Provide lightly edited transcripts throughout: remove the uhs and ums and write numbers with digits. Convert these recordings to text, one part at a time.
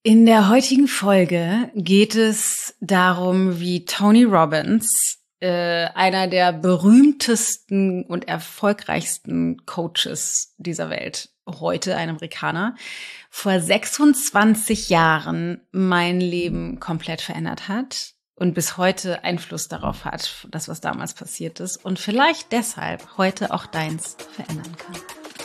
In der heutigen Folge geht es darum, wie Tony Robbins, einer der berühmtesten und erfolgreichsten Coaches dieser Welt, heute ein Amerikaner, vor 26 Jahren mein Leben komplett verändert hat und bis heute Einfluss darauf hat, das, was damals passiert ist und vielleicht deshalb heute auch deins verändern kann.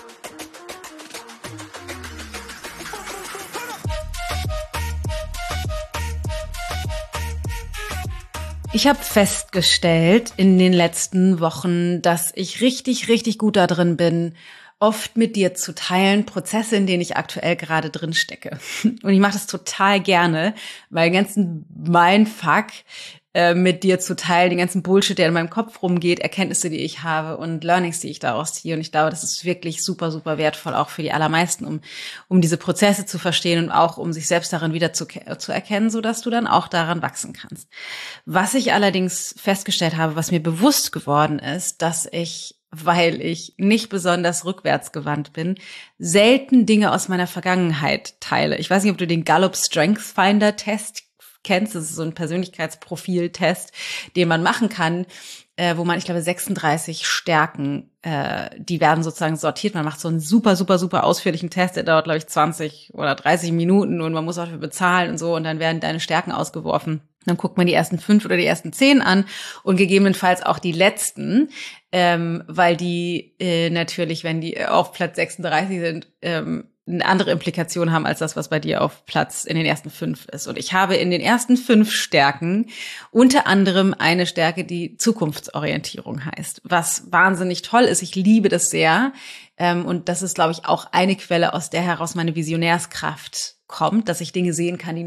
Ich habe festgestellt in den letzten Wochen, dass ich richtig gut da drin bin, oft mit dir zu teilen, Prozesse, in denen ich aktuell gerade drin stecke. Und ich mache das total gerne, weil den ganzen Mindfuck mit dir zu teilen, den ganzen Bullshit, der in meinem Kopf rumgeht, Erkenntnisse, die ich habe und Learnings, die ich daraus ziehe. Und ich glaube, das ist wirklich super wertvoll, auch für die allermeisten, um diese Prozesse zu verstehen und auch um sich selbst darin wieder zu erkennen, sodass du dann auch daran wachsen kannst. Was ich allerdings festgestellt habe, was mir bewusst geworden ist, dass ich, weil ich nicht besonders rückwärtsgewandt bin, selten Dinge aus meiner Vergangenheit teile. Ich weiß nicht, ob du den Gallup Strength Finder Test kennst. Das ist so ein Persönlichkeitsprofil-Test, den man machen kann, wo man, ich glaube, 36 Stärken, die werden sozusagen sortiert. Man macht so einen super ausführlichen Test, der dauert, glaube ich, 20 oder 30 Minuten und man muss auch dafür bezahlen und so und dann werden deine Stärken ausgeworfen. Dann guckt man die ersten 5 oder die ersten 10 an und gegebenenfalls auch die letzten, weil die natürlich, wenn die auf Platz 36 sind, eine andere Implikation haben als das, was bei dir auf Platz in den ersten 5 ist. Und ich habe in den ersten 5 Stärken unter anderem eine Stärke, die Zukunftsorientierung heißt, was wahnsinnig toll ist. Ich liebe das sehr. Und das ist, glaube ich, auch eine Quelle, aus der heraus meine Visionärskraft kommt, dass ich Dinge sehen kann, die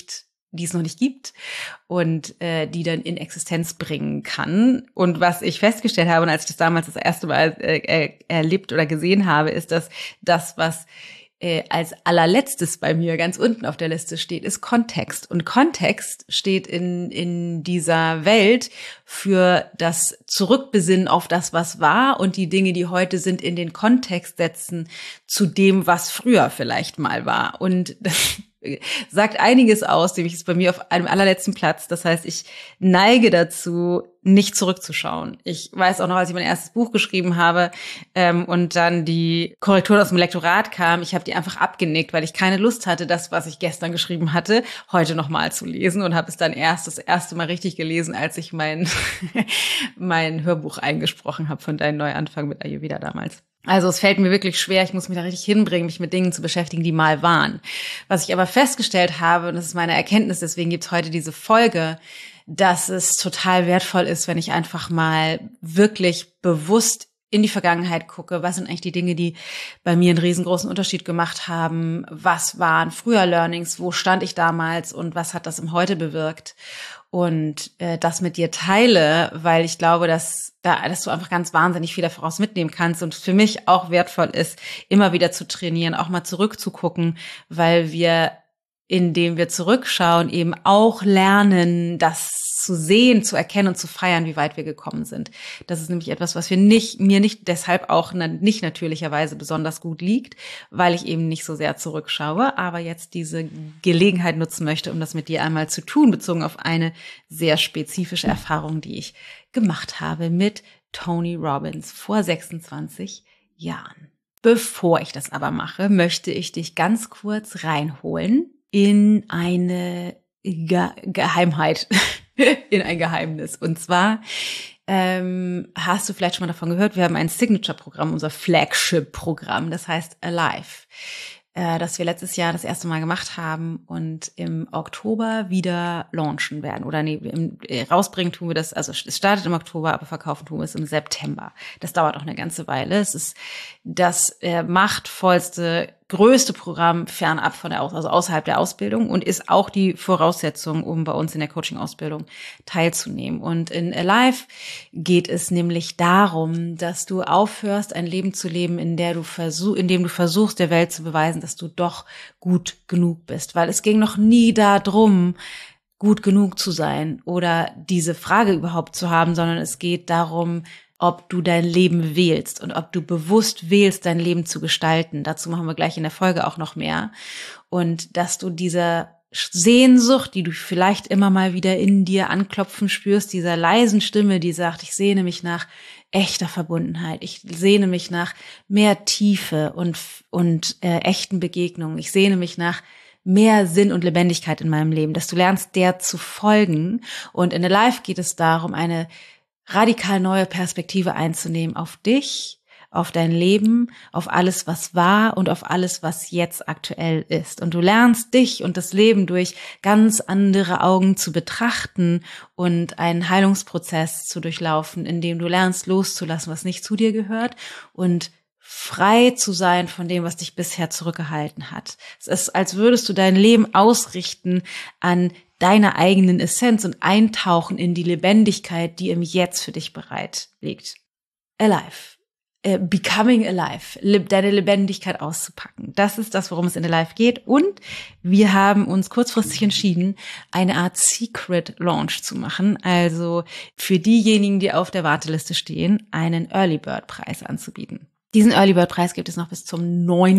es noch nicht gibt und die dann in Existenz bringen kann. Und was ich festgestellt habe, und als ich das damals das erste Mal erlebt oder gesehen habe, ist, dass das, was als allerletztes bei mir ganz unten auf der Liste steht, ist Kontext. Und Kontext steht in dieser Welt für das Zurückbesinnen auf das, was war und die Dinge, die heute sind, in den Kontext setzen zu dem, was früher vielleicht mal war. Und das sagt einiges aus, nämlich ist bei mir auf einem allerletzten Platz. Das heißt, ich neige dazu, nicht zurückzuschauen. Ich weiß auch noch, als ich mein erstes Buch geschrieben habe und dann die Korrektur aus dem Lektorat kam, ich habe die einfach abgenickt, weil ich keine Lust hatte, das, was ich gestern geschrieben hatte, heute nochmal zu lesen und habe es dann das erste Mal richtig gelesen, als ich mein Hörbuch eingesprochen habe von Dein Neuanfang mit Ayurveda damals. Also es fällt mir wirklich schwer, ich muss mich da richtig hinbringen, mich mit Dingen zu beschäftigen, die mal waren. Was ich aber festgestellt habe, und das ist meine Erkenntnis, deswegen gibt's heute diese Folge, dass es total wertvoll ist, wenn ich einfach mal wirklich bewusst in die Vergangenheit gucke. Was sind eigentlich die Dinge, die bei mir einen riesengroßen Unterschied gemacht haben? Was waren früher Learnings? Wo stand ich damals? Und was hat das im Heute bewirkt? Und das mit dir teile, weil ich glaube, dass du einfach ganz wahnsinnig viel daraus mitnehmen kannst und für mich auch wertvoll ist, immer wieder zu trainieren, auch mal zurückzugucken, weil wir, indem wir zurückschauen, eben auch lernen, das zu sehen, zu erkennen und zu feiern, wie weit wir gekommen sind. Das ist nämlich etwas, was mir nicht deshalb auch nicht natürlicherweise besonders gut liegt, weil ich eben nicht so sehr zurückschaue, aber jetzt diese Gelegenheit nutzen möchte, um das mit dir einmal zu tun, bezogen auf eine sehr spezifische Erfahrung, die ich gemacht habe mit Tony Robbins vor 26 Jahren. Bevor ich das aber mache, möchte ich dich ganz kurz reinholen in eine Geheimheit, in ein Geheimnis. Und zwar hast du vielleicht schon mal davon gehört, wir haben ein Signature-Programm, unser Flagship-Programm, das heißt Alive, das wir letztes Jahr das erste Mal gemacht haben und im Oktober wieder launchen werden. Oder rausbringen tun wir das, also es startet im Oktober, aber verkaufen tun wir es im September. Das dauert auch eine ganze Weile. Es ist das machtvollste, größte Programm fernab von also außerhalb der Ausbildung und ist auch die Voraussetzung, um bei uns in der Coaching-Ausbildung teilzunehmen. Und in Alive geht es nämlich darum, dass du aufhörst, ein Leben zu leben, in dem du versuchst, der Welt zu beweisen, dass du doch gut genug bist. Weil es ging noch nie darum, gut genug zu sein oder diese Frage überhaupt zu haben, sondern es geht darum, ob du dein Leben wählst und ob du bewusst wählst, dein Leben zu gestalten. Dazu machen wir gleich in der Folge auch noch mehr. Und dass du diese Sehnsucht, die du vielleicht immer mal wieder in dir anklopfen spürst, dieser leisen Stimme, die sagt, ich sehne mich nach echter Verbundenheit, ich sehne mich nach mehr Tiefe und echten Begegnungen, ich sehne mich nach mehr Sinn und Lebendigkeit in meinem Leben, dass du lernst, der zu folgen. Und in Alive geht es darum, eine radikal neue Perspektive einzunehmen auf dich, auf dein Leben, auf alles, was war und auf alles, was jetzt aktuell ist. Und du lernst dich und das Leben durch ganz andere Augen zu betrachten und einen Heilungsprozess zu durchlaufen, in dem du lernst loszulassen, was nicht zu dir gehört und frei zu sein von dem, was dich bisher zurückgehalten hat. Es ist, als würdest du dein Leben ausrichten an deiner eigenen Essenz und eintauchen in die Lebendigkeit, die im Jetzt für dich bereit liegt. Alive. Becoming alive, deine Lebendigkeit auszupacken. Das ist das, worum es in Alive geht. Und wir haben uns kurzfristig entschieden, eine Art Secret Launch zu machen. Also für diejenigen, die auf der Warteliste stehen, einen Early Bird Preis anzubieten. Diesen Early Bird Preis gibt es noch bis zum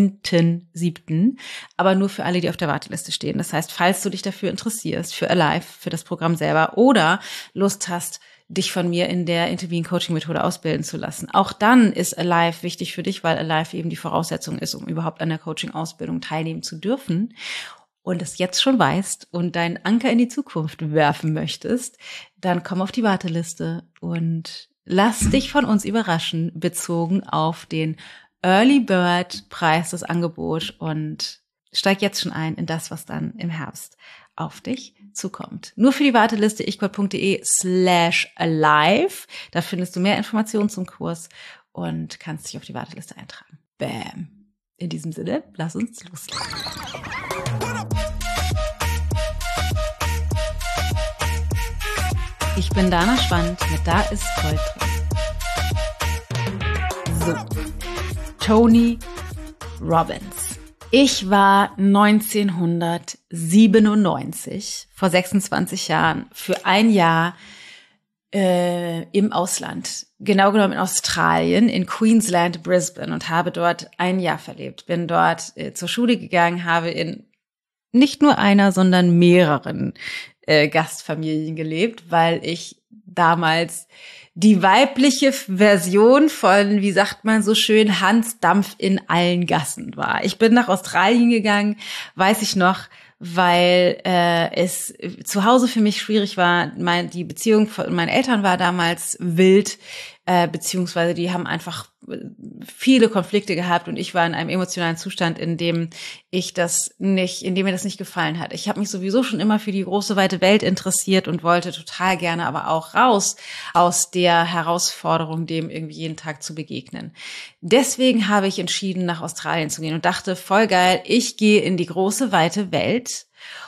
9.7., aber nur für alle, die auf der Warteliste stehen. Das heißt, falls du dich dafür interessierst, für Alive, für das Programm selber oder Lust hast, dich von mir in der Intervene-Coaching-Methode ausbilden zu lassen. Auch dann ist Alive wichtig für dich, weil Alive eben die Voraussetzung ist, um überhaupt an der Coaching-Ausbildung teilnehmen zu dürfen und es jetzt schon weißt und deinen Anker in die Zukunft werfen möchtest, dann komm auf die Warteliste und lass dich von uns überraschen, bezogen auf den Early Bird Preis, das Angebot, und steig jetzt schon ein in das, was dann im Herbst auf dich zukommt. Nur für die Warteliste ichgott.de/alive. Da findest du mehr Informationen zum Kurs und kannst dich auf die Warteliste eintragen. Bam. In diesem Sinne, lass uns loslegen. Ich bin Dana Schwand mit Da ist Gold drin. So, Tony Robbins. Ich war 1997, vor 26 Jahren, für ein Jahr im Ausland. Genau genommen in Australien, in Queensland, Brisbane, und habe dort ein Jahr verlebt. Bin dort zur Schule gegangen, habe in nicht nur einer, sondern mehreren Gastfamilien gelebt, weil ich damals die weibliche Version von, wie sagt man so schön, Hans Dampf in allen Gassen war. Ich bin nach Australien gegangen, weiß ich noch, weil es zu Hause für mich schwierig war. Die Beziehung von meinen Eltern war damals wild, beziehungsweise die haben einfach viele Konflikte gehabt und ich war in einem emotionalen Zustand, in dem mir das nicht gefallen hat. Ich habe mich sowieso schon immer für die große, weite Welt interessiert und wollte total gerne aber auch raus aus der Herausforderung, dem irgendwie jeden Tag zu begegnen. Deswegen habe ich entschieden, nach Australien zu gehen und dachte, voll geil, ich gehe in die große, weite Welt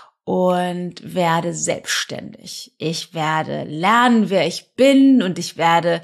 und werde selbstständig. Ich werde lernen, wer ich bin, und ich werde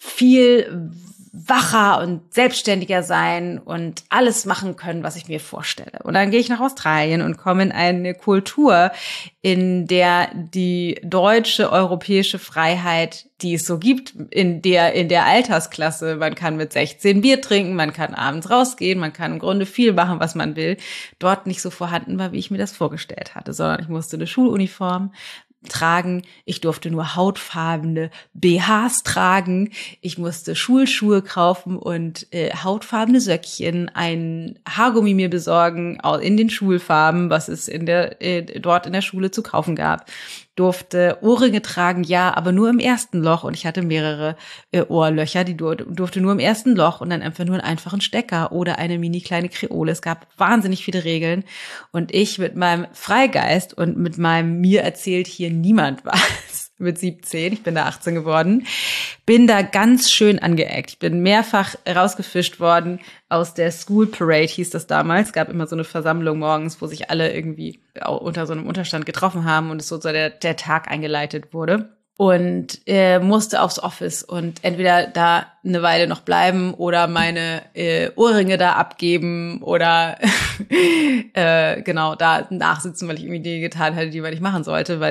viel wacher und selbstständiger sein und alles machen können, was ich mir vorstelle. Und dann gehe ich nach Australien und komme in eine Kultur, in der die deutsche, europäische Freiheit, die es so gibt, in der Altersklasse, man kann mit 16 Bier trinken, man kann abends rausgehen, man kann im Grunde viel machen, was man will, dort nicht so vorhanden war, wie ich mir das vorgestellt hatte, sondern ich musste eine Schuluniform tragen, ich durfte nur hautfarbene BHs tragen, ich musste Schulschuhe kaufen und hautfarbene Söckchen, ein Haargummi mir besorgen in den Schulfarben, was es dort in der Schule zu kaufen gab, durfte Ohrringe tragen, ja, aber nur im ersten Loch, und ich hatte mehrere Ohrlöcher, die durfte nur im ersten Loch und dann einfach nur einen einfachen Stecker oder eine mini kleine Kreole. Es gab wahnsinnig viele Regeln und ich mit meinem Freigeist und mit meinem mir erzählt hier niemand was mit 17, ich bin da 18 geworden, bin da ganz schön angeeckt. Ich bin mehrfach rausgefischt worden aus der School Parade, hieß das damals. Es gab immer so eine Versammlung morgens, wo sich alle irgendwie unter so einem Unterstand getroffen haben und es so der Tag eingeleitet wurde. Und musste aufs Office und entweder da eine Weile noch bleiben oder meine Ohrringe da abgeben oder genau da nachsitzen, weil ich irgendwie Dinge getan hatte, die man nicht machen sollte, weil ich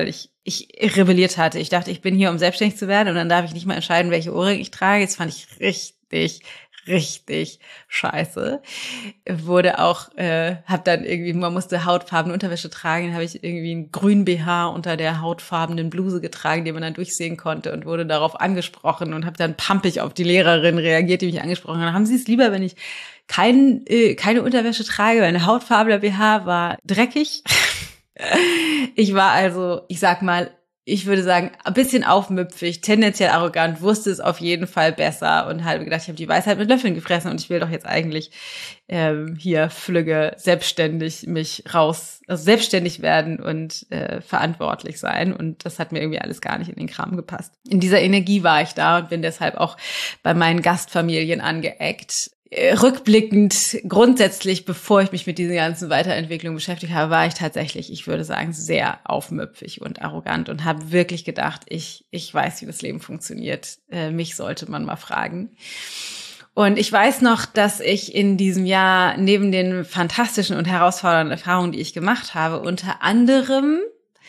ich rebelliert hatte. Ich dachte, ich bin hier, um selbstständig zu werden und dann darf ich nicht mal entscheiden, welche Ohrringe ich trage. Das fand ich richtig scheiße. Wurde auch, hab dann irgendwie, man musste hautfarbene Unterwäsche tragen, dann habe ich irgendwie einen grünen BH unter der hautfarbenen Bluse getragen, den man dann durchsehen konnte und wurde darauf angesprochen und habe dann pampig auf die Lehrerin reagiert, die mich angesprochen hat. Haben Sie es lieber, wenn ich keine Unterwäsche trage, weil eine hautfarbener BH war dreckig? Ich war also, ich würde sagen, ein bisschen aufmüpfig, tendenziell arrogant, wusste es auf jeden Fall besser und habe gedacht, ich habe die Weisheit mit Löffeln gefressen und ich will doch jetzt eigentlich hier flügge selbstständig selbstständig werden und verantwortlich sein. Und das hat mir irgendwie alles gar nicht in den Kram gepasst. In dieser Energie war ich da und bin deshalb auch bei meinen Gastfamilien angeeckt. Rückblickend, grundsätzlich, bevor ich mich mit diesen ganzen Weiterentwicklungen beschäftigt habe, war ich tatsächlich, ich würde sagen, sehr aufmüpfig und arrogant und habe wirklich gedacht, ich weiß, wie das Leben funktioniert. Mich sollte man mal fragen. Und ich weiß noch, dass ich in diesem Jahr neben den fantastischen und herausfordernden Erfahrungen, die ich gemacht habe, unter anderem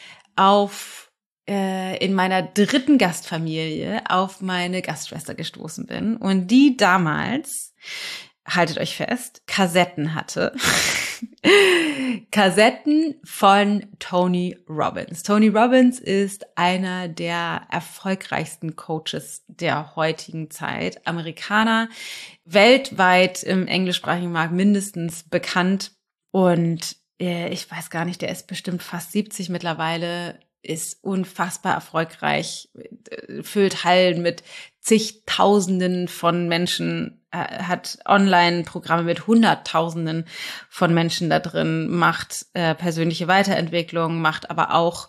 in meiner 3. Gastfamilie auf meine Gastschwester gestoßen bin und die damals, haltet euch fest, Kassetten hatte. Kassetten von Tony Robbins. Tony Robbins ist einer der erfolgreichsten Coaches der heutigen Zeit. Amerikaner, weltweit im englischsprachigen Markt mindestens bekannt. Und ich weiß gar nicht, der ist bestimmt fast 70 mittlerweile, ist unfassbar erfolgreich, füllt Hallen mit zigtausenden von Menschen, hat Online-Programme mit Hunderttausenden von Menschen da drin, macht persönliche Weiterentwicklung, macht aber auch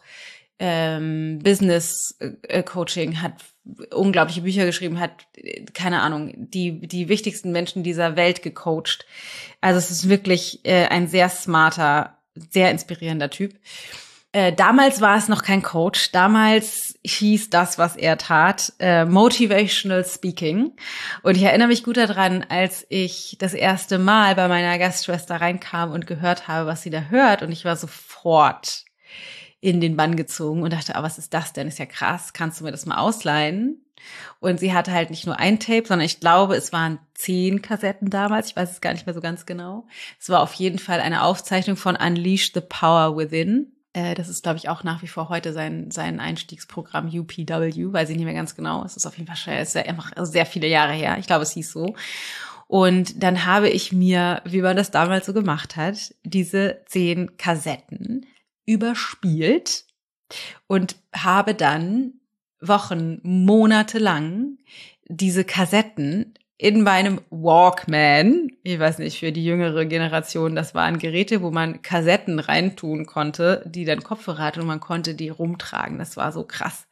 Business-Coaching, hat unglaubliche Bücher geschrieben, hat, keine Ahnung, die wichtigsten Menschen dieser Welt gecoacht. Also es ist wirklich ein sehr smarter, sehr inspirierender Typ. Damals war es noch kein Coach. Damals hieß das, was er tat, Motivational Speaking. Und ich erinnere mich gut daran, als ich das erste Mal bei meiner Gastschwester reinkam und gehört habe, was sie da hört. Und ich war sofort in den Bann gezogen und dachte, was ist das denn? Ist ja krass. Kannst du mir das mal ausleihen? Und sie hatte halt nicht nur ein Tape, sondern ich glaube, es waren 10 Kassetten damals. Ich weiß es gar nicht mehr so ganz genau. Es war auf jeden Fall eine Aufzeichnung von Unleash the Power Within. Das ist, glaube ich, auch nach wie vor heute sein Einstiegsprogramm UPW, weiß ich nicht mehr ganz genau. Es ist auf jeden Fall es ist einfach sehr viele Jahre her. Ich glaube, es hieß so. Und dann habe ich mir, wie man das damals so gemacht hat, diese 10 Kassetten überspielt und habe dann Wochen, Monate lang diese Kassetten in meinem Walkman, ich weiß nicht, für die jüngere Generation, das waren Geräte, wo man Kassetten reintun konnte, die dann Kopfhörer hatten und man konnte die rumtragen. Das war so krass.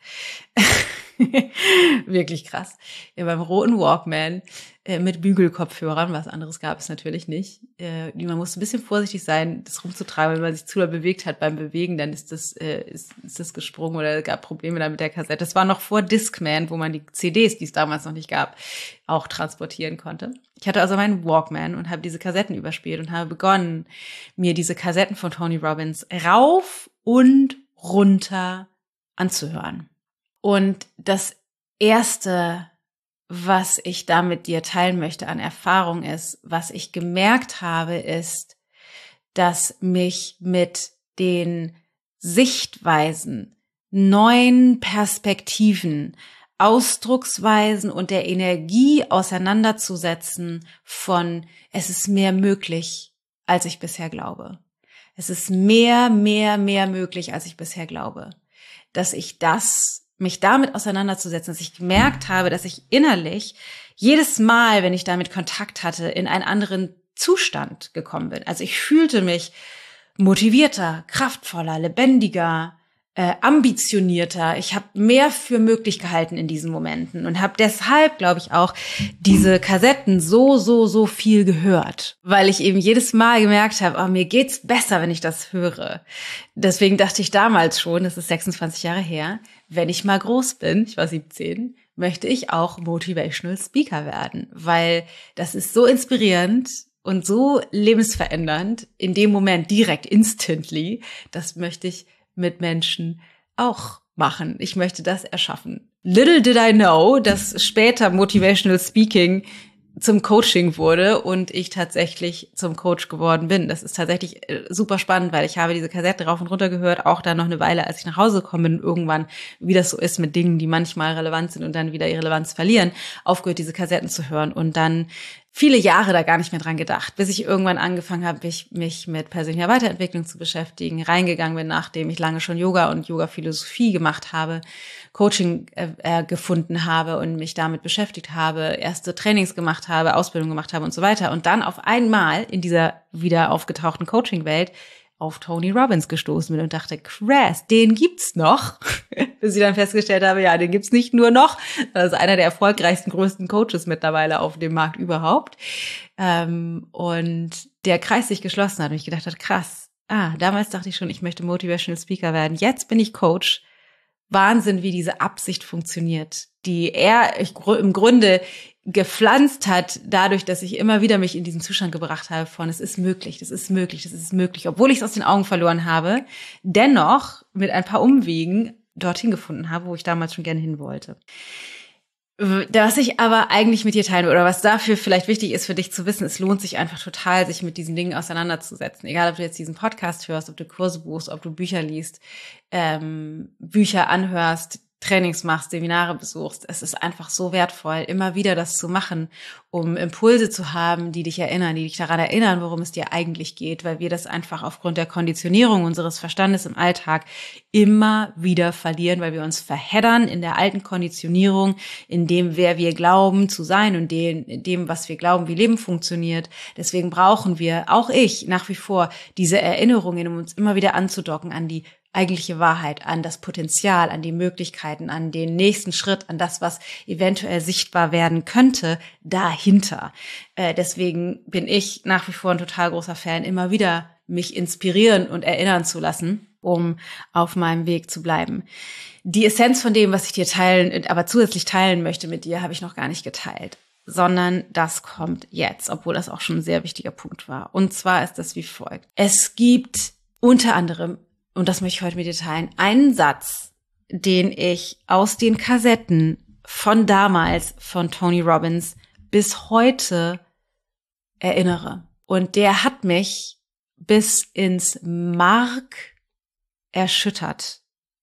Wirklich krass. Ja, beim roten Walkman mit Bügelkopfhörern, was anderes gab es natürlich nicht. Man musste ein bisschen vorsichtig sein, das rumzutragen. Wenn man sich zu doll bewegt hat beim Bewegen, dann ist das gesprungen oder es gab Probleme da mit der Kassette. Das war noch vor Discman, wo man die CDs, die es damals noch nicht gab, auch transportieren konnte. Ich hatte also meinen Walkman und habe diese Kassetten überspielt und habe begonnen, mir diese Kassetten von Tony Robbins rauf und runter anzuhören. Und das Erste, was ich da mit dir teilen möchte an Erfahrung ist, was ich gemerkt habe, ist, dass mich mit den Sichtweisen, neuen Perspektiven, Ausdrucksweisen und der Energie auseinanderzusetzen von, es ist mehr möglich, als ich bisher glaube. Es ist mehr möglich, als ich bisher glaube. Dass mich damit auseinanderzusetzen, dass ich gemerkt habe, dass ich innerlich jedes Mal, wenn ich damit Kontakt hatte, in einen anderen Zustand gekommen bin. Also ich fühlte mich motivierter, kraftvoller, lebendiger, ambitionierter. Ich habe mehr für möglich gehalten in diesen Momenten und habe deshalb, glaube ich, auch diese Kassetten so viel gehört, weil ich eben jedes Mal gemerkt habe, mir geht's besser, wenn ich das höre. Deswegen dachte ich damals schon, das ist 26 Jahre her, wenn ich mal groß bin, ich war 17, möchte ich auch Motivational Speaker werden, weil das ist so inspirierend und so lebensverändernd in dem Moment direkt instantly. Das möchte ich mit Menschen auch machen. Ich möchte das erschaffen. Little did I know, dass später Motivational Speaking zum Coaching wurde und ich tatsächlich zum Coach geworden bin. Das ist tatsächlich super spannend, weil ich habe diese Kassette rauf und runter gehört, auch dann noch eine Weile, als ich nach Hause gekommen bin, irgendwann, wie das so ist mit Dingen, die manchmal relevant sind und dann wieder ihre Relevanz verlieren, aufgehört, diese Kassetten zu hören und dann viele Jahre da gar nicht mehr dran gedacht, bis ich irgendwann angefangen habe, mich mit persönlicher Weiterentwicklung zu beschäftigen, reingegangen bin, nachdem ich lange schon Yoga und Yoga-Philosophie gemacht habe, Coaching gefunden habe und mich damit beschäftigt habe, erste Trainings gemacht habe, Ausbildung gemacht habe und so weiter. Und dann auf einmal in dieser wieder aufgetauchten Coaching-Welt auf Tony Robbins gestoßen bin und dachte, krass, den gibt's noch. Bis ich dann festgestellt habe, ja, den gibt's nicht nur noch. Das ist einer der erfolgreichsten, größten Coaches mittlerweile auf dem Markt überhaupt. Und der Kreis sich geschlossen hat und ich gedacht habe, krass, damals dachte ich schon, ich möchte Motivational Speaker werden. Jetzt bin ich Coach. Wahnsinn, wie diese Absicht funktioniert, die er im Grunde gepflanzt hat, dadurch, dass ich immer wieder mich in diesen Zustand gebracht habe von, es ist möglich, das ist möglich, das ist möglich, obwohl ich es aus den Augen verloren habe, dennoch mit ein paar Umwegen dorthin gefunden habe, wo ich damals schon gerne hin wollte. Was ich aber eigentlich mit dir teilen will, oder was dafür vielleicht wichtig ist für dich zu wissen, es lohnt sich einfach total, sich mit diesen Dingen auseinanderzusetzen. Egal, ob du jetzt diesen Podcast hörst, ob du Kurse buchst, ob du Bücher liest, Bücher anhörst, Trainings machst, Seminare besuchst. Es ist einfach so wertvoll, immer wieder das zu machen, um Impulse zu haben, die dich erinnern, die dich daran erinnern, worum es dir eigentlich geht, weil wir das einfach aufgrund der Konditionierung unseres Verstandes im Alltag immer wieder verlieren, weil wir uns verheddern in der alten Konditionierung, in dem, wer wir glauben zu sein und in dem, was wir glauben, wie Leben funktioniert. Deswegen brauchen wir, auch ich, nach wie vor diese Erinnerungen, um uns immer wieder anzudocken an die eigentliche Wahrheit, an das Potenzial, an die Möglichkeiten, an den nächsten Schritt, an das, was eventuell sichtbar werden könnte, dahinter. Deswegen bin ich nach wie vor ein total großer Fan, immer wieder mich inspirieren und erinnern zu lassen, um auf meinem Weg zu bleiben. Die Essenz von dem, was ich dir aber zusätzlich teilen möchte mit dir, habe ich noch gar nicht geteilt, sondern das kommt jetzt, obwohl das auch schon ein sehr wichtiger Punkt war. Und zwar ist das wie folgt. Es gibt unter anderem, und das möchte ich heute mit dir teilen, einen Satz, den ich aus den Kassetten von damals von Tony Robbins bis heute erinnere. Und der hat mich bis ins Mark erschüttert.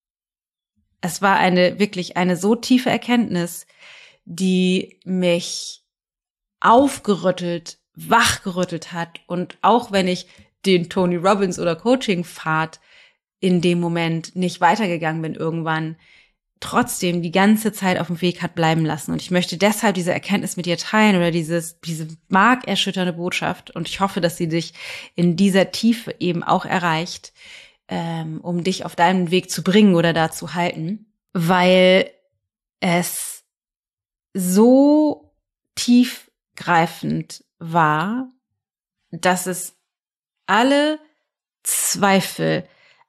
Es war wirklich eine so tiefe Erkenntnis, die mich aufgerüttelt, wachgerüttelt hat. Und auch wenn ich den Tony Robbins oder Coaching-Pfad in dem Moment nicht weitergegangen bin irgendwann, trotzdem die ganze Zeit auf dem Weg hat bleiben lassen. Und ich möchte deshalb diese Erkenntnis mit dir teilen oder diese markerschütternde Botschaft. Und ich hoffe, dass sie dich in dieser Tiefe eben auch erreicht, um dich auf deinen Weg zu bringen oder da zu halten, weil es so tiefgreifend war, dass es alle Zweifel,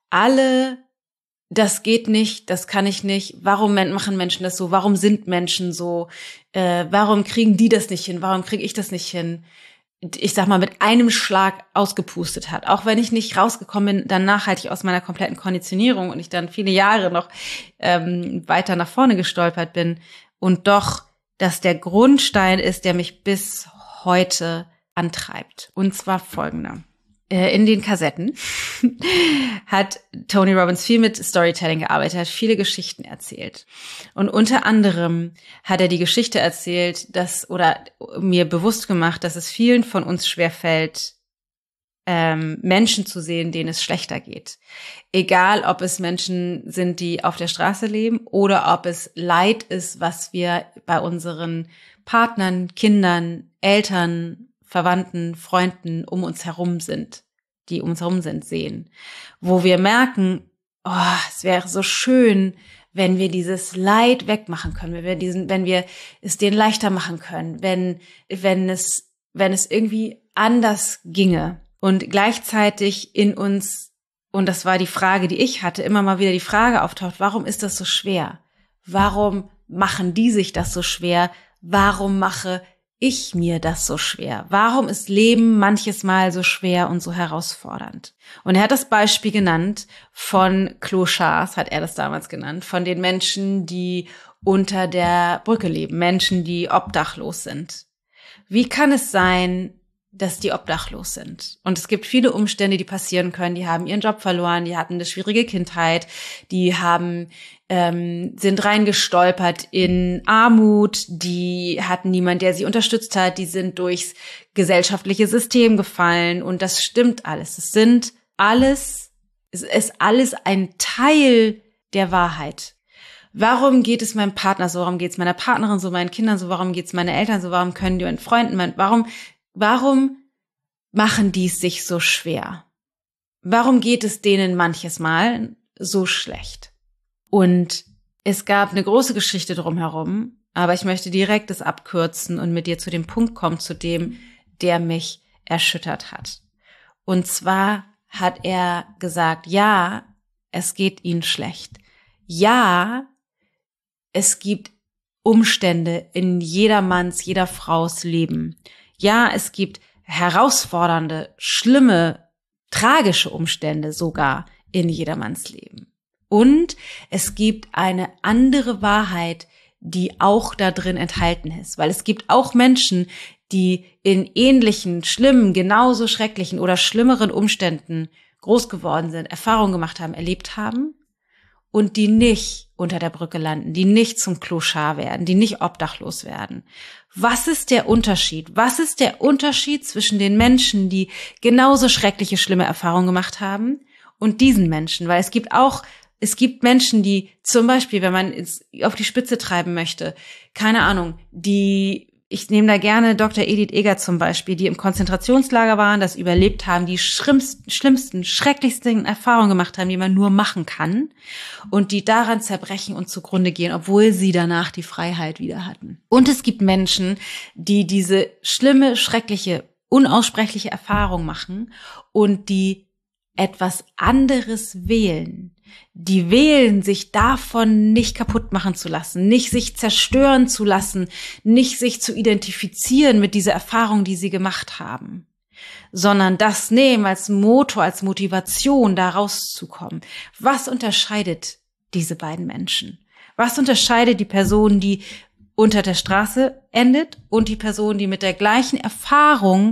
das geht nicht, das kann ich nicht, warum machen Menschen das so, warum sind Menschen so, warum kriegen die das nicht hin, warum kriege ich das nicht hin, ich sag mal, mit einem Schlag ausgepustet hat. Auch wenn ich nicht rausgekommen bin, dann nachhaltig aus meiner kompletten Konditionierung und ich dann viele Jahre noch weiter nach vorne gestolpert bin und doch, dass der Grundstein ist, der mich bis heute antreibt. Und zwar folgender. In den Kassetten hat Tony Robbins viel mit Storytelling gearbeitet, hat viele Geschichten erzählt. Und unter anderem hat er die Geschichte erzählt, oder mir bewusst gemacht, dass es vielen von uns schwerfällt, Menschen zu sehen, denen es schlechter geht. Egal, ob es Menschen sind, die auf der Straße leben oder ob es Leid ist, was wir bei unseren Partnern, Kindern, Eltern, Verwandten, Freunden die um uns herum sind, sehen. Wo wir merken, es wäre so schön, wenn wir dieses Leid wegmachen können, wenn wir es denen leichter machen können, wenn es irgendwie anders ginge. Und gleichzeitig in uns, und das war die Frage, die ich hatte, immer mal wieder die Frage auftaucht, warum ist das so schwer? Warum machen die sich das so schwer? Warum mache ich mir das so schwer? Warum ist Leben manches Mal so schwer und so herausfordernd? Und er hat das Beispiel genannt von Clochards, hat er das damals genannt, von den Menschen, die unter der Brücke leben, Menschen, die obdachlos sind. Wie kann es sein, dass die obdachlos sind? Und es gibt viele Umstände, die passieren können. Die haben ihren Job verloren, die hatten eine schwierige Kindheit, die sind reingestolpert in Armut, die hatten niemand, der sie unterstützt hat, die sind durchs gesellschaftliche System gefallen und das stimmt alles. Es ist alles ein Teil der Wahrheit. Warum geht es meinem Partner so? Warum geht es meiner Partnerin so, meinen Kindern so? Warum geht es meinen Eltern so? Warum können die meinen Freunden, warum machen die es sich so schwer? Warum geht es denen manches Mal so schlecht? Und es gab eine große Geschichte drumherum, aber ich möchte direkt das abkürzen und mit dir zu dem Punkt kommen, zu dem, der mich erschüttert hat. Und zwar hat er gesagt, ja, es geht ihnen schlecht. Ja, es gibt Umstände in jedermanns, jeder Fraus Leben. Ja, es gibt herausfordernde, schlimme, tragische Umstände sogar in jedermanns Leben. Und es gibt eine andere Wahrheit, die auch da drin enthalten ist. Weil es gibt auch Menschen, die in ähnlichen, schlimmen, genauso schrecklichen oder schlimmeren Umständen groß geworden sind, Erfahrungen gemacht haben, erlebt haben und die nicht unter der Brücke landen, die nicht zum Clochard werden, die nicht obdachlos werden. Was ist der Unterschied? Was ist der Unterschied zwischen den Menschen, die genauso schreckliche, schlimme Erfahrungen gemacht haben und diesen Menschen? Weil es gibt Menschen, die zum Beispiel, wenn man es auf die Spitze treiben möchte, keine Ahnung, ich nehme da gerne Dr. Edith Eger zum Beispiel, die im Konzentrationslager waren, das überlebt haben, die schlimmsten, schrecklichsten Erfahrungen gemacht haben, die man nur machen kann und die daran zerbrechen und zugrunde gehen, obwohl sie danach die Freiheit wieder hatten. Und es gibt Menschen, die diese schlimme, schreckliche, unaussprechliche Erfahrung machen und die etwas anderes wählen. Die wählen, sich davon nicht kaputt machen zu lassen, nicht sich zerstören zu lassen, nicht sich zu identifizieren mit dieser Erfahrung, die sie gemacht haben, sondern das nehmen als Motor, als Motivation, da rauszukommen. Was unterscheidet diese beiden Menschen? Was unterscheidet die Person, die unter der Straße endet und die Person, die mit der gleichen Erfahrung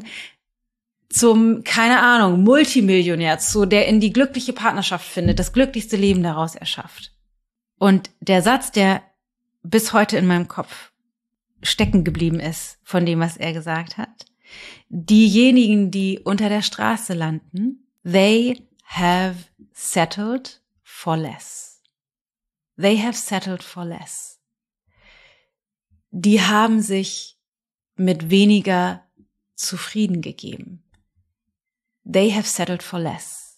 zum, keine Ahnung, Multimillionär, der in die glückliche Partnerschaft findet, das glücklichste Leben daraus erschafft? Und der Satz, der bis heute in meinem Kopf stecken geblieben ist, von dem, was er gesagt hat: Diejenigen, die unter der Straße landen, they have settled for less. They have settled for less. Die haben sich mit weniger zufrieden gegeben. They have settled for less.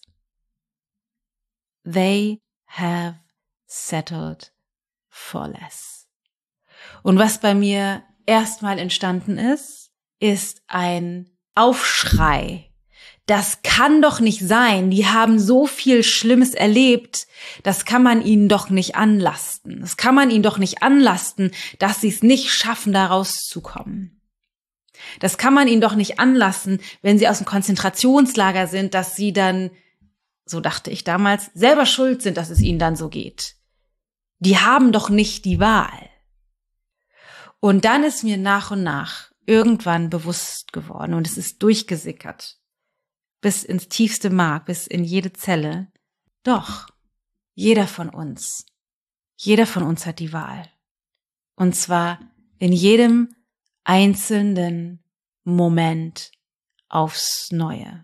They have settled for less. Und was bei mir erstmal entstanden ist ein Aufschrei. Das kann doch nicht sein. Die haben so viel Schlimmes erlebt. Das kann man ihnen doch nicht anlasten. Das kann man ihnen doch nicht anlasten, dass sie es nicht schaffen, da rauszukommen. Das kann man ihnen doch nicht anlassen, wenn sie aus dem Konzentrationslager sind, dass sie dann, so dachte ich damals, selber schuld sind, dass es ihnen dann so geht. Die haben doch nicht die Wahl. Und dann ist mir nach und nach irgendwann bewusst geworden und es ist durchgesickert, bis ins tiefste Mark, bis in jede Zelle. Doch, jeder von uns hat die Wahl. Und zwar in jedem einzelnen Moment aufs Neue.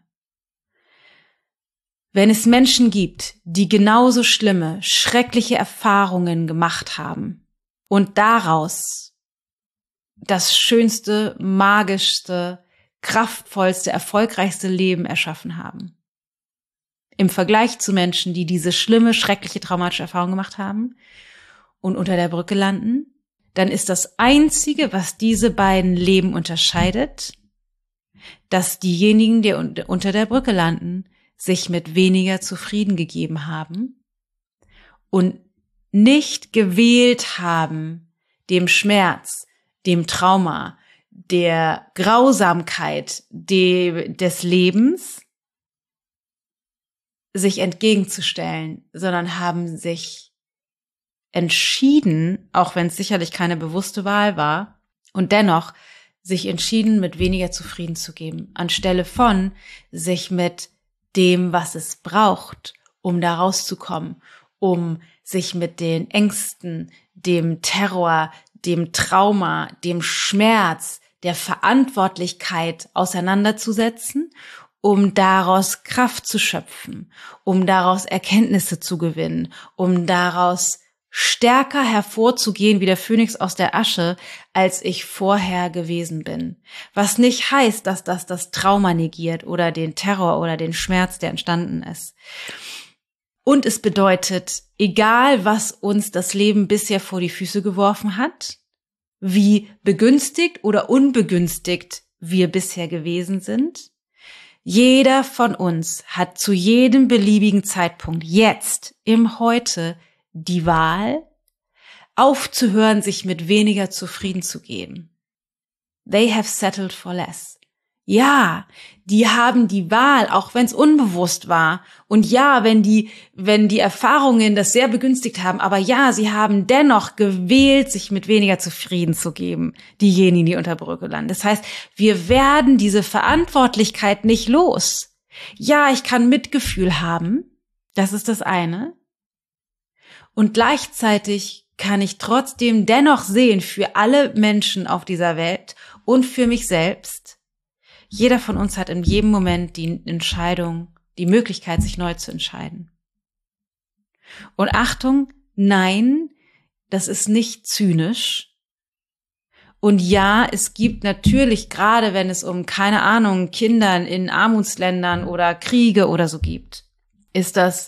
Wenn es Menschen gibt, die genauso schlimme, schreckliche Erfahrungen gemacht haben und daraus das schönste, magischste, kraftvollste, erfolgreichste Leben erschaffen haben, im Vergleich zu Menschen, die diese schlimme, schreckliche, traumatische Erfahrung gemacht haben und unter der Brücke landen, dann ist das Einzige, was diese beiden Leben unterscheidet, dass diejenigen, die unter der Brücke landen, sich mit weniger zufrieden gegeben haben und nicht gewählt haben, dem Schmerz, dem Trauma, der Grausamkeit des Lebens sich entgegenzustellen, sondern haben sich entschieden, auch wenn es sicherlich keine bewusste Wahl war, und dennoch sich entschieden, mit weniger zufrieden zu geben, anstelle von sich mit dem, was es braucht, um da rauszukommen, um sich mit den Ängsten, dem Terror, dem Trauma, dem Schmerz, der Verantwortlichkeit auseinanderzusetzen, um daraus Kraft zu schöpfen, um daraus Erkenntnisse zu gewinnen, um daraus stärker hervorzugehen wie der Phönix aus der Asche, als ich vorher gewesen bin. Was nicht heißt, dass das Trauma negiert oder den Terror oder den Schmerz, der entstanden ist. Und es bedeutet, egal was uns das Leben bisher vor die Füße geworfen hat, wie begünstigt oder unbegünstigt wir bisher gewesen sind, jeder von uns hat zu jedem beliebigen Zeitpunkt, jetzt, im Heute, die Wahl, aufzuhören, sich mit weniger zufrieden zu geben. They have settled for less. Ja, die haben die Wahl, auch wenn es unbewusst war. Und ja, wenn die Erfahrungen das sehr begünstigt haben. Aber ja, sie haben dennoch gewählt, sich mit weniger zufrieden zu geben, diejenigen, die unter Brücke landen. Das heißt, wir werden diese Verantwortlichkeit nicht los. Ja, ich kann Mitgefühl haben. Das ist das eine. Und gleichzeitig kann ich trotzdem dennoch sehen, für alle Menschen auf dieser Welt und für mich selbst, jeder von uns hat in jedem Moment die Entscheidung, die Möglichkeit, sich neu zu entscheiden. Und Achtung, nein, das ist nicht zynisch. Und ja, es gibt natürlich, gerade wenn es um, keine Ahnung, Kindern in Armutsländern oder Kriege oder so gibt, ist das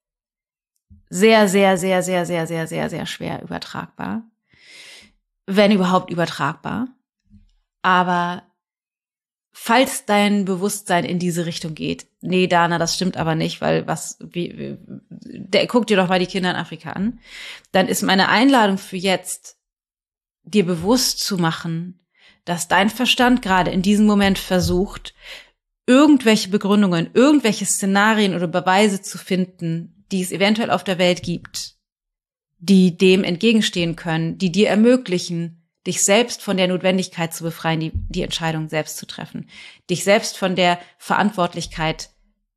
sehr, sehr, sehr, sehr, sehr, sehr, sehr, sehr schwer übertragbar. Wenn überhaupt übertragbar. Aber falls dein Bewusstsein in diese Richtung geht, nee, Dana, das stimmt aber nicht, weil guck dir doch mal die Kinder in Afrika an, dann ist meine Einladung für jetzt, dir bewusst zu machen, dass dein Verstand gerade in diesem Moment versucht, irgendwelche Begründungen, irgendwelche Szenarien oder Beweise zu finden, die es eventuell auf der Welt gibt, die dem entgegenstehen können, die dir ermöglichen, dich selbst von der Notwendigkeit zu befreien, die Entscheidung selbst zu treffen, dich selbst von der Verantwortlichkeit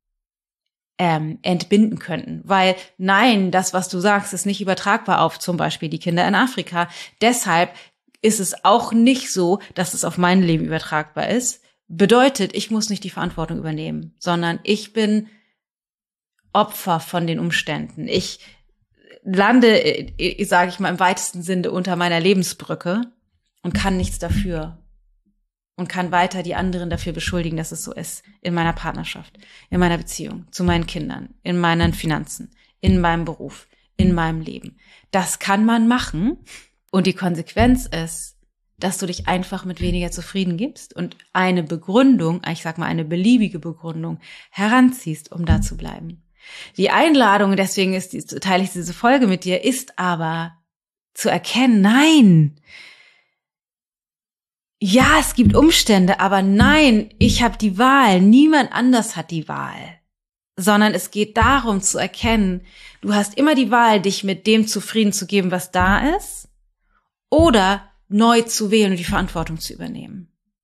entbinden könnten. Weil nein, das, was du sagst, ist nicht übertragbar auf zum Beispiel die Kinder in Afrika. Deshalb ist es auch nicht so, dass es auf mein Leben übertragbar ist. Bedeutet, ich muss nicht die Verantwortung übernehmen, sondern ich bin Opfer von den Umständen. Ich lande, sage ich mal im weitesten Sinne, unter meiner Lebensbrücke und kann nichts dafür und kann weiter die anderen dafür beschuldigen, dass es so ist. In meiner Partnerschaft, in meiner Beziehung, zu meinen Kindern, in meinen Finanzen, in meinem Beruf, in meinem Leben. Das kann man machen und die Konsequenz ist, dass du dich einfach mit weniger zufrieden gibst und eine Begründung, ich sag mal eine beliebige Begründung, heranziehst, um da zu bleiben. Die Einladung, deswegen teile ich diese Folge mit dir, ist aber zu erkennen, nein, ja, es gibt Umstände, aber nein, ich habe die Wahl, niemand anders hat die Wahl, sondern es geht darum zu erkennen, du hast immer die Wahl, dich mit dem zufrieden zu geben, was da ist, oder neu zu wählen und die Verantwortung zu übernehmen.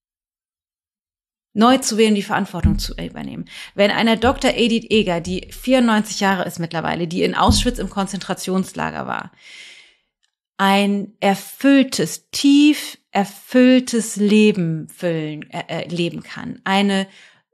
Neu zu wählen, die Verantwortung zu übernehmen. Wenn eine Dr. Edith Eger, die 94 Jahre ist mittlerweile, die in Auschwitz im Konzentrationslager war, ein erfülltes, tief erfülltes Leben leben kann, eine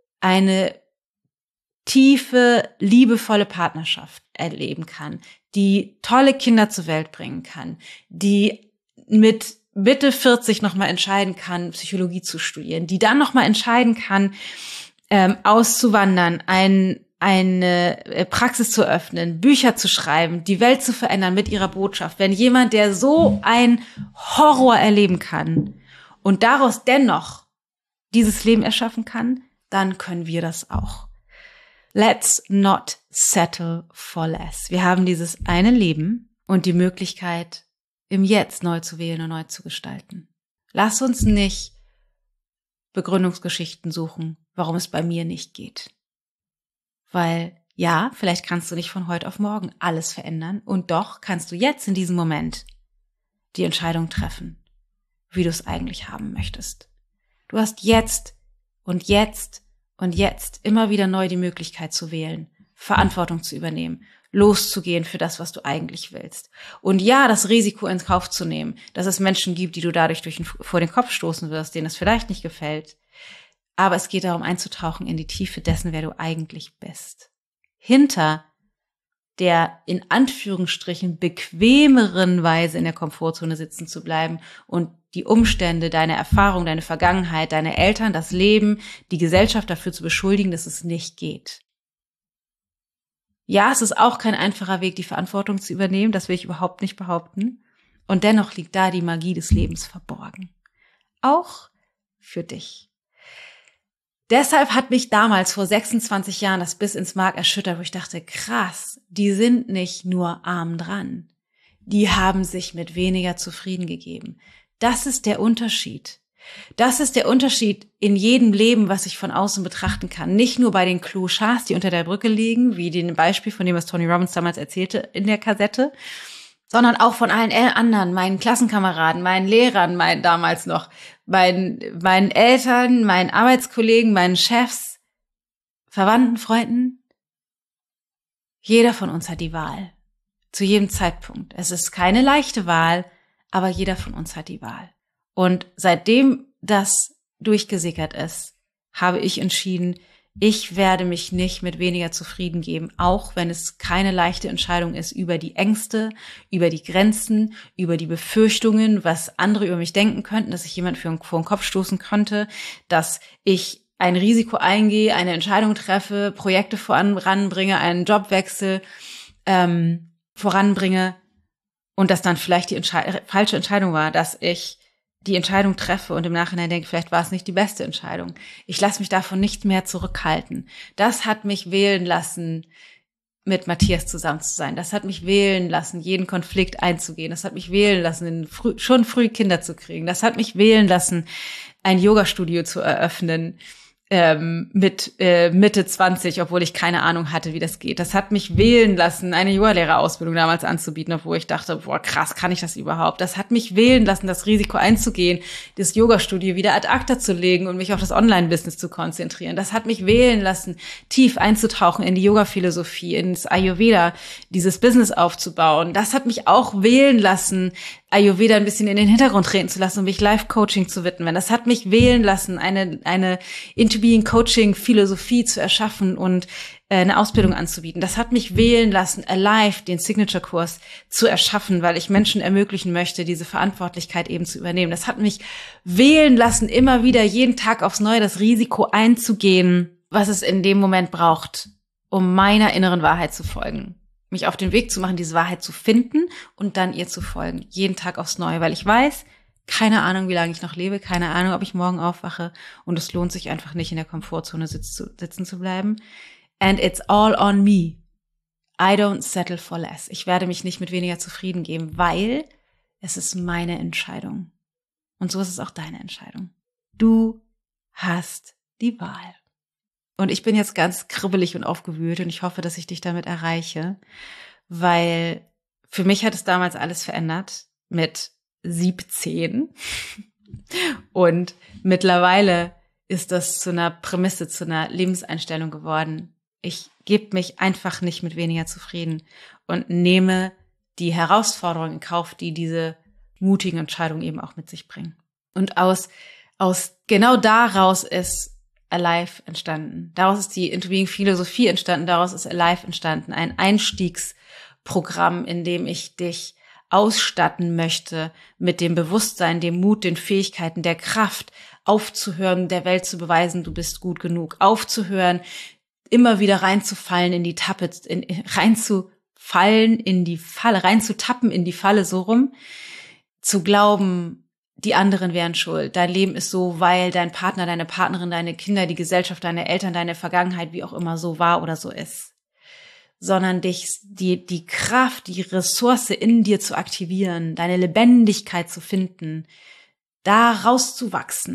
tiefe, liebevolle Partnerschaft erleben kann, die tolle Kinder zur Welt bringen kann, die mit Mitte 40 nochmal entscheiden kann, Psychologie zu studieren, die dann nochmal entscheiden kann, auszuwandern, eine Praxis zu öffnen, Bücher zu schreiben, die Welt zu verändern mit ihrer Botschaft. Wenn jemand, der so ein Horror erleben kann und daraus dennoch dieses Leben erschaffen kann, dann können wir das auch. Let's not settle for less. Wir haben dieses eine Leben und die Möglichkeit, im Jetzt neu zu wählen und neu zu gestalten. Lass uns nicht Begründungsgeschichten suchen, warum es bei mir nicht geht. Weil ja, vielleicht kannst du nicht von heute auf morgen alles verändern und doch kannst du jetzt in diesem Moment die Entscheidung treffen, wie du es eigentlich haben möchtest. Du hast jetzt und jetzt und jetzt immer wieder neu die Möglichkeit zu wählen, Verantwortung zu übernehmen, loszugehen für das, was du eigentlich willst. Und ja, das Risiko in Kauf zu nehmen, dass es Menschen gibt, die du dadurch vor den Kopf stoßen wirst, denen es vielleicht nicht gefällt. Aber es geht darum, einzutauchen in die Tiefe dessen, wer du eigentlich bist. Hinter der in Anführungsstrichen bequemeren Weise in der Komfortzone sitzen zu bleiben und die Umstände, deine Erfahrung, deine Vergangenheit, deine Eltern, das Leben, die Gesellschaft dafür zu beschuldigen, dass es nicht geht. Ja, es ist auch kein einfacher Weg, die Verantwortung zu übernehmen, das will ich überhaupt nicht behaupten. Und dennoch liegt da die Magie des Lebens verborgen. Auch für dich. Deshalb hat mich damals vor 26 Jahren das bis ins Mark erschüttert, wo ich dachte, krass, die sind nicht nur arm dran. Die haben sich mit weniger zufrieden gegeben. Das ist der Unterschied. Das ist der Unterschied in jedem Leben, was ich von außen betrachten kann. Nicht nur bei den Clochards, die unter der Brücke liegen, wie dem Beispiel, von dem was Tony Robbins damals erzählte in der Kassette, sondern auch von allen anderen, meinen Klassenkameraden, meinen Lehrern, damals noch, meinen Eltern, meinen Arbeitskollegen, meinen Chefs, Verwandten, Freunden. Jeder von uns hat die Wahl. Zu jedem Zeitpunkt. Es ist keine leichte Wahl, aber jeder von uns hat die Wahl. Und seitdem das durchgesickert ist, habe ich entschieden, ich werde mich nicht mit weniger zufrieden geben, auch wenn es keine leichte Entscheidung ist über die Ängste, über die Grenzen, über die Befürchtungen, was andere über mich denken könnten, dass ich jemand vor den Kopf stoßen könnte, dass ich ein Risiko eingehe, eine Entscheidung treffe, Projekte voranbringe, einen Jobwechsel voranbringe und dass dann vielleicht die falsche Entscheidung war, dass ich die Entscheidung treffe und im Nachhinein denke, vielleicht war es nicht die beste Entscheidung. Ich lasse mich davon nicht mehr zurückhalten. Das hat mich wählen lassen, mit Matthias zusammen zu sein. Das hat mich wählen lassen, jeden Konflikt einzugehen. Das hat mich wählen lassen, schon früh Kinder zu kriegen. Das hat mich wählen lassen, ein Yoga-Studio zu eröffnen, mit Mitte 20, obwohl ich keine Ahnung hatte, wie das geht. Das hat mich wählen lassen, eine Yoga-Lehrerausbildung damals anzubieten, obwohl ich dachte, boah, krass, kann ich das überhaupt? Das hat mich wählen lassen, das Risiko einzugehen, das Yoga-Studio wieder ad acta zu legen und mich auf das Online-Business zu konzentrieren. Das hat mich wählen lassen, tief einzutauchen in die Yoga-Philosophie, ins Ayurveda, dieses Business aufzubauen. Das hat mich auch wählen lassen, Ayurveda ein bisschen in den Hintergrund treten zu lassen und mich Live-Coaching zu widmen. Das hat mich wählen lassen, eine Into-Being-Coaching-Philosophie zu erschaffen und eine Ausbildung anzubieten. Das hat mich wählen lassen, Alive, den Signature-Kurs zu erschaffen, weil ich Menschen ermöglichen möchte, diese Verantwortlichkeit eben zu übernehmen. Das hat mich wählen lassen, immer wieder jeden Tag aufs Neue das Risiko einzugehen, was es in dem Moment braucht, um meiner inneren Wahrheit zu folgen. Mich auf den Weg zu machen, diese Wahrheit zu finden und dann ihr zu folgen. Jeden Tag aufs Neue, weil ich weiß, keine Ahnung, wie lange ich noch lebe, keine Ahnung, ob ich morgen aufwache und es lohnt sich einfach nicht, in der Komfortzone sitzen zu bleiben. And it's all on me. I don't settle for less. Ich werde mich nicht mit weniger zufrieden geben, weil es ist meine Entscheidung. Und so ist es auch deine Entscheidung. Du hast die Wahl. Und ich bin jetzt ganz kribbelig und aufgewühlt und ich hoffe, dass ich dich damit erreiche, weil für mich hat es damals alles verändert mit 17 und mittlerweile ist das zu einer Prämisse, zu einer Lebenseinstellung geworden. Ich gebe mich einfach nicht mit weniger zufrieden und nehme die Herausforderungen in Kauf, die diese mutigen Entscheidungen eben auch mit sich bringen. Und aus genau daraus ist Alive entstanden. Daraus ist die Into-Being-Philosophie entstanden, daraus ist Alive entstanden. Ein Einstiegsprogramm, in dem ich dich ausstatten möchte mit dem Bewusstsein, dem Mut, den Fähigkeiten, der Kraft, aufzuhören, der Welt zu beweisen, du bist gut genug, aufzuhören, immer wieder reinzufallen in die Tappe, reinzufallen in die Falle, reinzutappen in die Falle, so rum, zu glauben, die anderen wären schuld. Dein Leben ist so, weil dein Partner, deine Partnerin, deine Kinder, die Gesellschaft, deine Eltern, deine Vergangenheit, wie auch immer so war oder so ist. Sondern die Kraft, die Ressource in dir zu aktivieren, deine Lebendigkeit zu finden, da rauszuwachsen,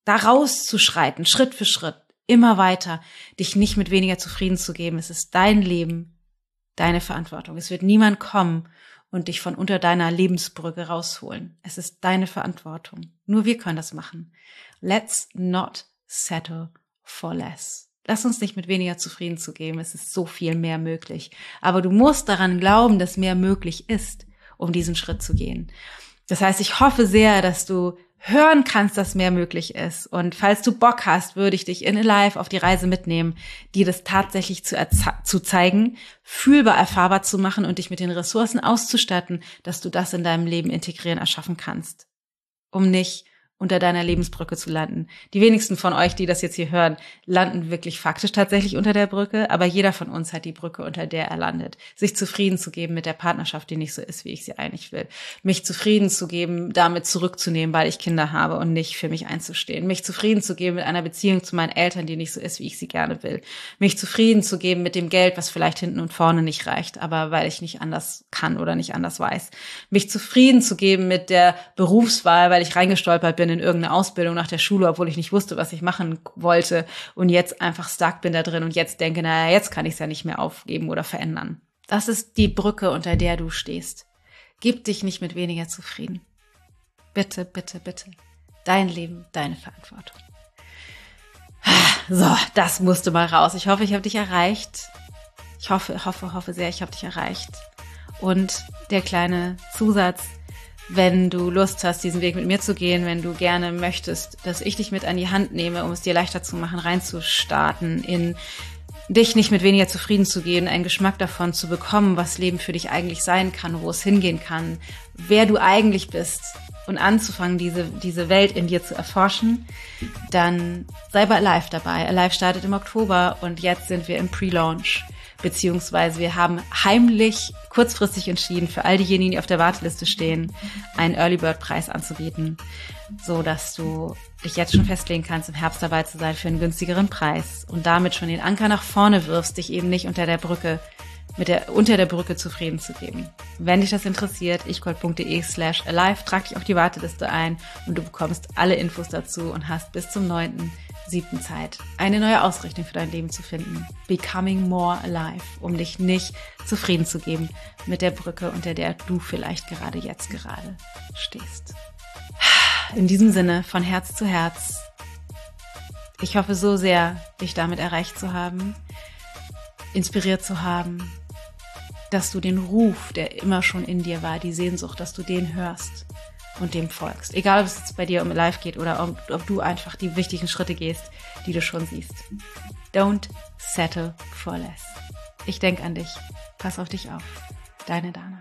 da rauszuschreiten, Schritt für Schritt, immer weiter, dich nicht mit weniger zufrieden zu geben. Es ist dein Leben, deine Verantwortung. Es wird niemand kommen und dich von unter deiner Lebensbrücke rausholen. Es ist deine Verantwortung. Nur wir können das machen. Let's not settle for less. Lass uns nicht mit weniger zufrieden zu geben. Es ist so viel mehr möglich. Aber du musst daran glauben, dass mehr möglich ist, um diesen Schritt zu gehen. Das heißt, ich hoffe sehr, dass du hören kannst, dass mehr möglich ist. Und falls du Bock hast, würde ich dich in Alive auf die Reise mitnehmen, dir das tatsächlich zu zeigen, fühlbar erfahrbar zu machen und dich mit den Ressourcen auszustatten, dass du das in deinem Leben integrieren, erschaffen kannst. Um nicht unter deiner Lebensbrücke zu landen. Die wenigsten von euch, die das jetzt hier hören, landen wirklich faktisch tatsächlich unter der Brücke, aber jeder von uns hat die Brücke, unter der er landet. Sich zufrieden zu geben mit der Partnerschaft, die nicht so ist, wie ich sie eigentlich will. Mich zufrieden zu geben, damit zurückzunehmen, weil ich Kinder habe und nicht für mich einzustehen. Mich zufrieden zu geben mit einer Beziehung zu meinen Eltern, die nicht so ist, wie ich sie gerne will. Mich zufrieden zu geben mit dem Geld, was vielleicht hinten und vorne nicht reicht, aber weil ich nicht anders kann oder nicht anders weiß. Mich zufrieden zu geben mit der Berufswahl, weil ich reingestolpert bin in irgendeine Ausbildung nach der Schule, obwohl ich nicht wusste, was ich machen wollte und jetzt einfach stuck bin da drin und jetzt denke, naja, jetzt kann ich es ja nicht mehr aufgeben oder verändern. Das ist die Brücke, unter der du stehst. Gib dich nicht mit weniger zufrieden. Bitte, bitte, bitte. Dein Leben, deine Verantwortung. So, das musste mal raus. Ich hoffe, ich habe dich erreicht. Ich hoffe sehr, ich habe dich erreicht. Und der kleine Zusatz: Wenn du Lust hast, diesen Weg mit mir zu gehen, wenn du gerne möchtest, dass ich dich mit an die Hand nehme, um es dir leichter zu machen, reinzustarten, in dich nicht mit weniger zufrieden zu gehen, einen Geschmack davon zu bekommen, was Leben für dich eigentlich sein kann, wo es hingehen kann, wer du eigentlich bist und anzufangen, diese Welt in dir zu erforschen, dann sei bei Alive dabei. Alive startet im Oktober und jetzt sind wir im Pre-Launch. Beziehungsweise wir haben heimlich kurzfristig entschieden, für all diejenigen, die auf der Warteliste stehen, einen Early Bird Preis anzubieten, so dass du dich jetzt schon festlegen kannst, im Herbst dabei zu sein für einen günstigeren Preis und damit schon den Anker nach vorne wirfst, dich eben nicht unter der Brücke zufrieden zu geben. Wenn dich das interessiert, ichgold.de/alive, trag dich auf die Warteliste ein und du bekommst alle Infos dazu und hast bis zum 9.7. Zeit, eine neue Ausrichtung für dein Leben zu finden. Becoming more alive, um dich nicht zufrieden zu geben mit der Brücke, unter der du vielleicht gerade stehst. In diesem Sinne, von Herz zu Herz. Ich hoffe so sehr, dich damit erreicht zu haben, inspiriert zu haben, dass du den Ruf, der immer schon in dir war, die Sehnsucht, dass du den hörst und dem folgst. Egal, ob es jetzt bei dir um Life geht oder ob du einfach die wichtigen Schritte gehst, die du schon siehst. Don't settle for less. Ich denke an dich. Pass auf dich auf. Deine Dana.